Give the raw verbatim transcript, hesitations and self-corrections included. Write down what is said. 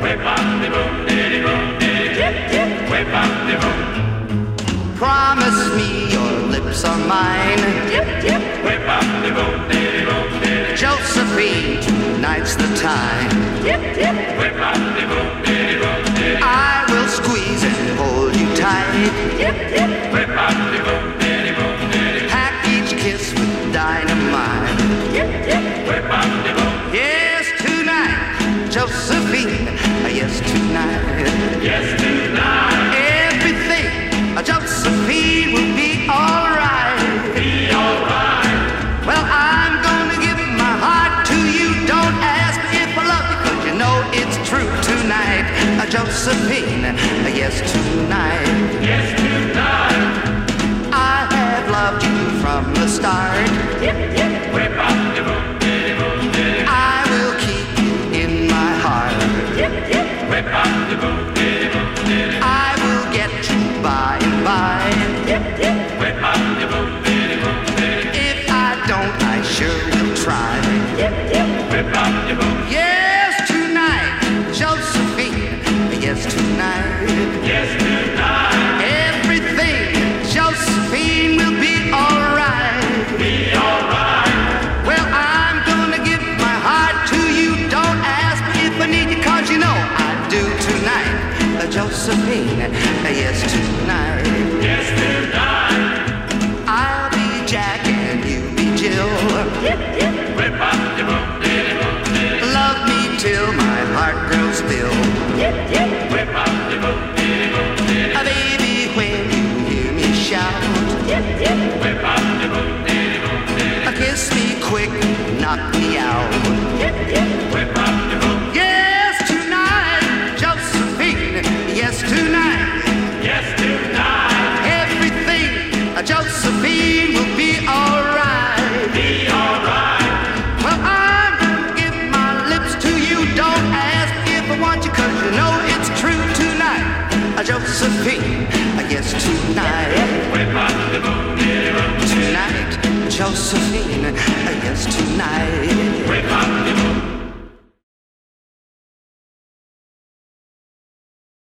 Promise me your lips are mine. Josephine, tonight's the time. I will squeeze and hold you tight. Pack each kiss with dynamite. Yes, tonight, Josephine. Yes, tonight. Yes, tonight. Everything, Josephine, will be alright. Be alright. Well, I'm gonna give my heart to you. Don't ask me if I love you, 'cause you know it's true tonight. Josephine, yes, tonight. Yes, tonight. I have loved you from the start. I will keep you in my heart. I will get you by and by. If I don't, I sure will try. Yes, tonight, Josephine. Yes, tonight. Yes, tonight. Everything, Josephine, will be alright. Be alright. Well, I'm gonna give my heart to you. Don't ask me if I need you, 'cause you know I do tonight. Josephine, yes, tonight. Yes, tonight. I'll be Jack and you be Jill. Love me till my heart grows still. Uh, baby, when you hear me shout, uh, kiss me quick, knock me out. Yes, tonight, Josephine. Yes, tonight. Yes, tonight. Everything, uh, Josephine, will be alright. Be alright. Well, I'm gonna give my lips to you. Don't ask if I want you, 'cause you know it's true tonight. Uh, Josephine, uh, yes, tonight. Tonight, Josephine, uh, yes, tonight.